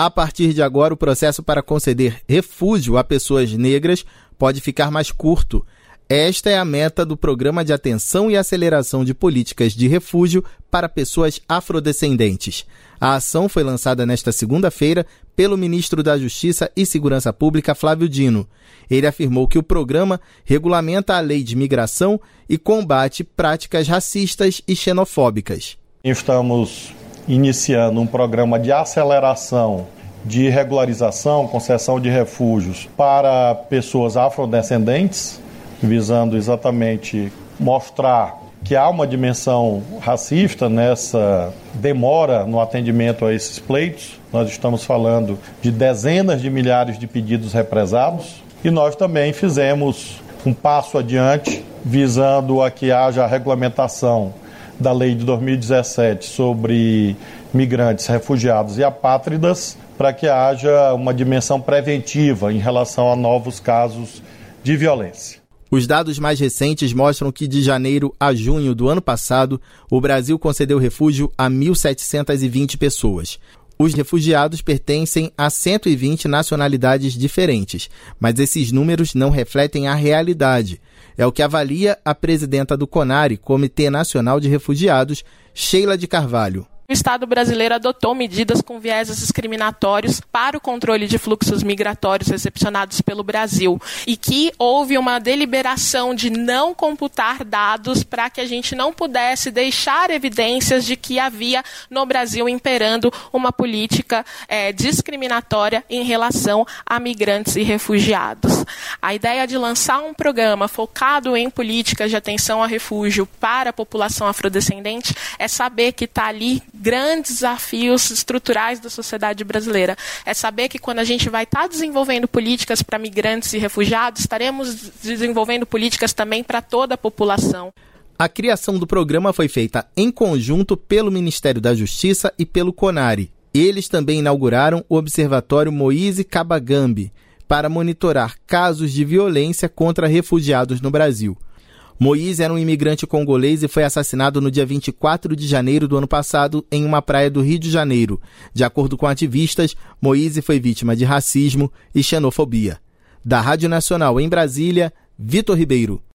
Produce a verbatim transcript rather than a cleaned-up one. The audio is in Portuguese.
A partir de agora, o processo para conceder refúgio a pessoas negras pode ficar mais curto. Esta é a meta do Programa de Atenção e Aceleração de Políticas de Refúgio para Pessoas Afrodescendentes. A ação foi lançada nesta segunda-feira pelo ministro da Justiça e Segurança Pública, Flávio Dino. Ele afirmou que o programa regulamenta a lei de migração e combate práticas racistas e xenofóbicas. Estamos iniciando um programa de aceleração de regularização, concessão de refúgios para pessoas afrodescendentes, visando exatamente mostrar que há uma dimensão racista nessa demora no atendimento a esses pleitos. Nós estamos falando de dezenas de milhares de pedidos represados e nós também fizemos um passo adiante visando a que haja a regulamentação da lei de dois mil e dezessete sobre migrantes, refugiados e apátridas, para que haja uma dimensão preventiva em relação a novos casos de violência. Os dados mais recentes mostram que de janeiro a junho do ano passado, o Brasil concedeu refúgio a mil setecentas e vinte pessoas. Os refugiados pertencem a cento e vinte nacionalidades diferentes, mas esses números não refletem a realidade. É o que avalia a presidenta do CONARE, Comitê Nacional de Refugiados, Sheila de Carvalho. O Estado brasileiro adotou medidas com vieses discriminatórios para o controle de fluxos migratórios recepcionados pelo Brasil e que houve uma deliberação de não computar dados para que a gente não pudesse deixar evidências de que havia no Brasil imperando uma política é, discriminatória em relação a migrantes e refugiados. A ideia de lançar um programa focado em políticas de atenção a refúgio para a população afrodescendente é saber que está ali grandes desafios estruturais da sociedade brasileira. É saber que quando a gente vai estar tá desenvolvendo políticas para migrantes e refugiados, estaremos desenvolvendo políticas também para toda a população. A criação do programa foi feita em conjunto pelo Ministério da Justiça e pelo CONARE. Eles também inauguraram o Observatório Moise Kabagambe para monitorar casos de violência contra refugiados no Brasil. Moise era um imigrante congolês e foi assassinado no dia vinte e quatro de janeiro do ano passado em uma praia do Rio de Janeiro. De acordo com ativistas, Moise foi vítima de racismo e xenofobia. Da Rádio Nacional em Brasília, Vitor Ribeiro.